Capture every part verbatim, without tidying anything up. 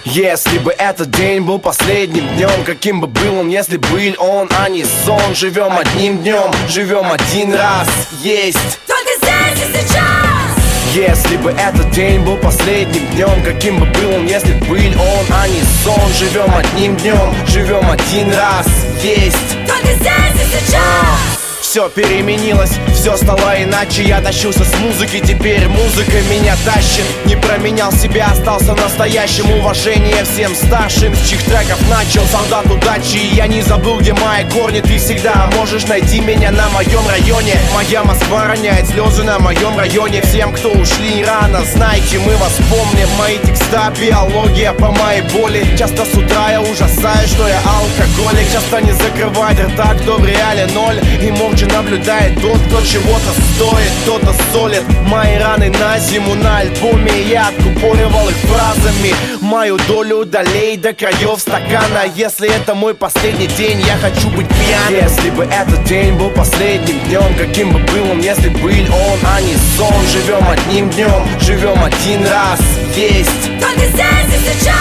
Если бы этот день был последним днем, каким бы был он, если был он, а не сон. Живем одним днем, живем один раз, есть только здесь и сейчас. Если бы этот день был последним днем, каким бы был он, если был он, а не сон. Живем одним днем, живем один раз, есть только здесь и сейчас. Все переменилось, все стало иначе. Я тащился с музыки, теперь музыка меня тащит. Не променял себя, остался настоящим. Уважение всем старшим, с чьих треков начал. Солдат удачи, и я не забыл, где мои корни. Ты всегда можешь найти меня на моем районе. Моя Москва роняет слезы на моем районе. Всем, кто ушли рано, знайте, мы вас помним. Мои текста, биология по моей боли. Часто с утра я ужасаюсь, что я алкоголик. Часто не закрывает рта, кто в реале ноль. И молча наблюдает тот, кто чего-то стоит, кто-то солит. Мои раны на зиму на альбоме, я откупоривал их фразами. Мою долю долей до краев стакана. Если это мой последний день, я хочу быть пьяным. Если бы этот день был последним днем, каким бы был он, если был он, а не сон. Живем одним днем, живем один раз, есть только здесь и сейчас.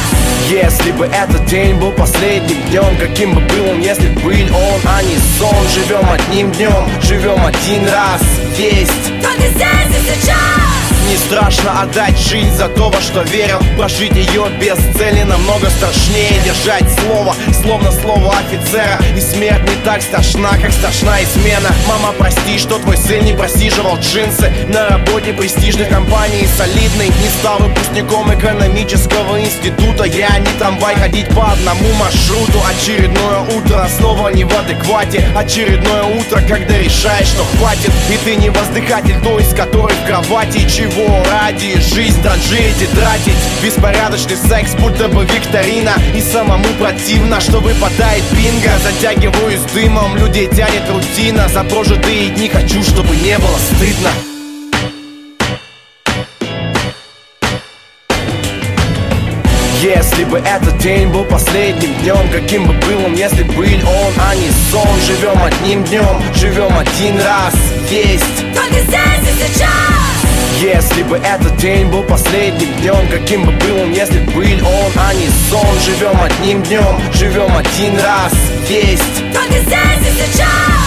Если бы этот день был последним днем, каким бы был он, если был он, а не сон. Живем одним днем, живем один раз, есть только здесь и сейчас. Не страшно отдать жизнь за то, во что верил. Прожить ее без цели намного страшнее. Держать слово, словно слово офицера. И смерть не так страшна, как страшна измена. Мама, прости, что твой сын не просиживал джинсы на работе престижной компании солидной. Не стал выпускником экономического института. Я не трамвай, ходить по одному маршруту. Очередное утро, снова не в адеквате. Очередное утро, когда решаешь, что хватит. И ты не воздыхатель, то из которой в кровати. Чего ради жизнь транжирить и тратить? Беспорядочный секс, будто бы викторина. И самому противно, что выпадает бинго. Затягиваюсь дымом, людей тянет рутина. За прожитые дни хочу, чтобы не было стыдно. Если бы этот день был последним днем, каким бы был он, если был он, а не сон. Живем одним днем, живем один раз, есть только здесь и сейчас. Если бы этот день был последним днем, каким бы был он, если был он, а не сон. Живем одним днем, живем один раз, есть только здесь и сейчас.